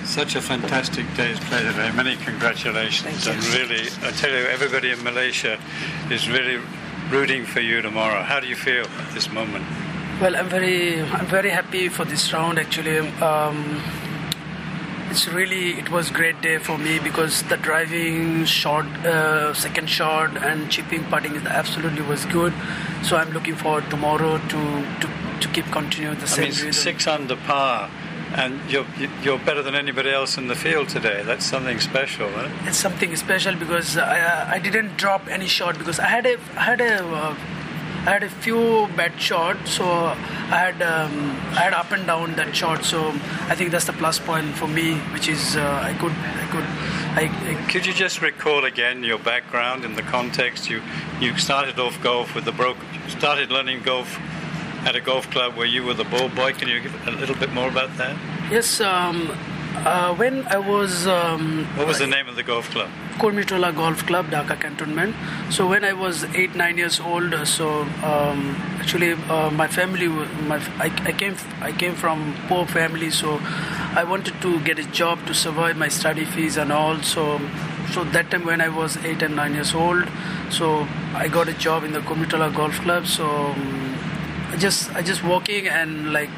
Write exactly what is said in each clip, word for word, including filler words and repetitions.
Such a fantastic day's play today. Many congratulations. And really, I tell you, everybody in Malaysia is really rooting for you tomorrow. How do you feel at this moment? Well, I'm very, I'm very happy for this round. Actually, um, it's really, it was a great day for me because the driving, shot, uh, second shot, and chipping, putting is absolutely was good. So I'm looking forward tomorrow to to, to keep continuing the I same mean, rhythm. six under par. And you're you're better than anybody else in the field today. That's something special, huh? It's something special because I I didn't drop any shot because I had a I had a uh, I had a few bad shots, so I had um, I had up and down that shot. So I think that's the plus point for me, which is uh, I could I could I, I Could you just recall again your background in the context? You you started off golf with the broke started learning golf at a golf club where you were the ball boy. Can you give a little bit more about that? Yes, um, uh, when I was... Um, what was the name of the golf club? Kurmitola Golf Club, Dhaka Cantonment. So when I was eight, nine years old, so um, actually uh, my family, my I, I came I came from poor family, so I wanted to get a job to survive my study fees and all. So so that time when I was eight and nine years old, so I got a job in the Kurmitola Golf Club. So um, I just I just walking and like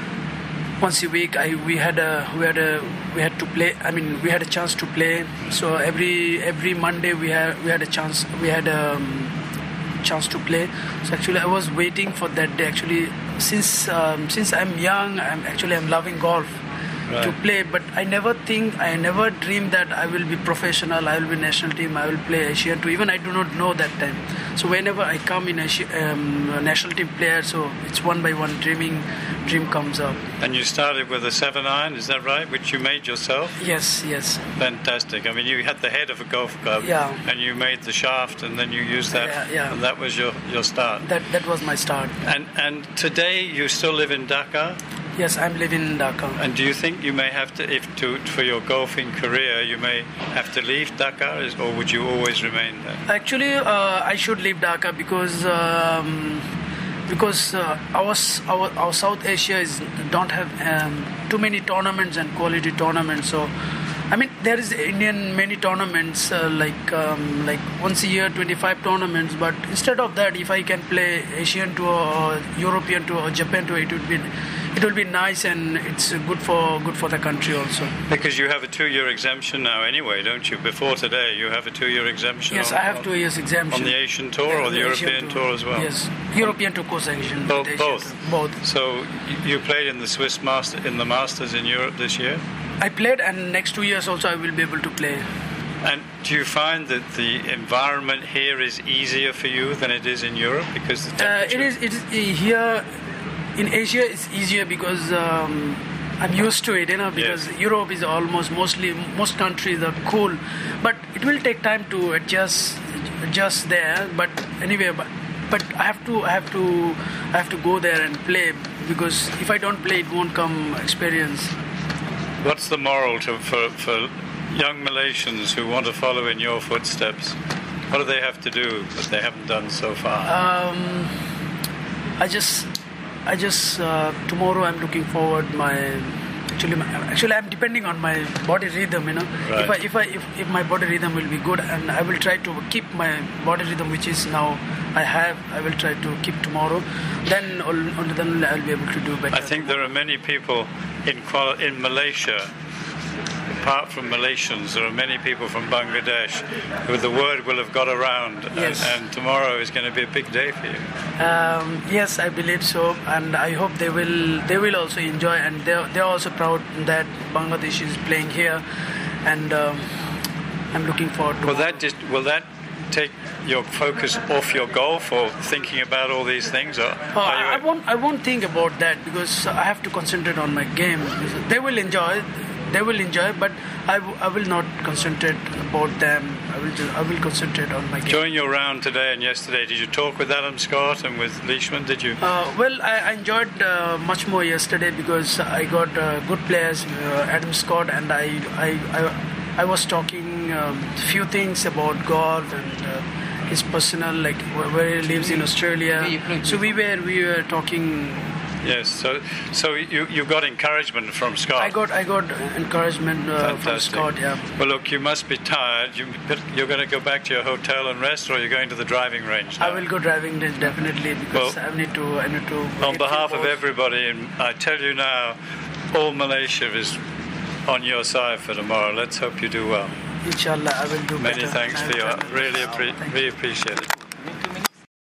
once a week I we had a we had a we had to play. I mean we had a chance to play. So every every Monday we had we had a chance we had a um, chance to play. So actually I was waiting for that day. Actually since um, since I'm young, I'm actually I'm loving golf. Right. To play, but I never think, I never dreamed that I will be professional, I will be national team, I will play Asian too. Even I do not know that time. So whenever I come in a um, national team player, so it's one by one dreaming, dream comes up. And you started with a seven iron, is that right? Which you made yourself? Yes, yes. Fantastic. I mean, you had the head of a golf club, yeah, and you made the shaft, and then you used that, yeah, yeah. and that was your, your start. That that was my start. And and today you still live in Dhaka? Yes, I'm living in Dhaka. And do you think you may have to, if to for your golfing career, you may have to leave Dhaka, or would you always remain there? Actually, uh, I should leave Dhaka because um, because uh, our, our our South Asia is don't have um, too many tournaments and quality tournaments. So, I mean, there is Indian many tournaments uh, like um, like once a year, twenty-five tournaments. But instead of that, if I can play Asian tour or European tour or Japan tour, it would be. It will be nice and it's good for good for the country also. Because you have a two-year exemption now anyway, don't you? Before today, you have a two-year exemption. Yes, on, I have two years exemption. On the Asian tour yeah, or the, the European tour. tour as well? Yes, European tour co-sanction. Both. Both. Both. So you played in the Swiss Master in the Masters in Europe this year? I played, and next two years also I will be able to play. And do you find that the environment here is easier for you than it is in Europe because the temperature? Uh, it is. It is here. In Asia, it's easier because um, I'm used to it, you know. Because yes. Europe is almost mostly most countries are cool, but it will take time to adjust, adjust there. But anyway, but, but I have to, I have to, I have to go there and play because if I don't play, it won't come experience. What's the moral to, for for young Malaysians who want to follow in your footsteps? What do they have to do that they haven't done so far? Um, I just. I just uh, tomorrow I'm looking forward my actually my, actually I'm depending on my body rhythm, you know. Right. If I if I if, if my body rhythm will be good, and I will try to keep my body rhythm, which is now I have, I will try to keep tomorrow. Then only then I'll be able to do better. I think there are many people in in Malaysia. Apart from Malaysians, there are many people from Bangladesh who the word will have got around, yes. and, and tomorrow is going to be a big day for you. Um, yes, I believe so, and I hope they will. They will also enjoy, and they they are also proud that Bangladesh is playing here, and um, I'm looking forward to. Will that just will that take your focus off your golf or thinking about all these things? Or uh, I won't. I won't think about that because I have to concentrate on my game. They will enjoy. They will enjoy, but I, w- I will not concentrate about them. I will just, I will concentrate on my game. During your round today and yesterday, did you talk with Adam Scott and with Leishman? Did you? Uh, well, I, I enjoyed uh, much more yesterday because I got uh, good players, uh, Adam Scott, and I I, I, I was talking a um, few things about golf and uh, his personal, like where he lives in Australia. So we were we were talking Yes, so so you you got encouragement from Scott. I got I got encouragement uh, from Scott. Yeah. Well, look, you must be tired. You you're going to go back to your hotel and rest, or you're going to the driving range now? I will go driving range definitely because well, I need to I need to. On behalf of everybody, and I tell you now, all Malaysia is on your side for tomorrow. Let's hope you do well. Inshallah, I will do Many better. thanks for your really appre- really appreciate it.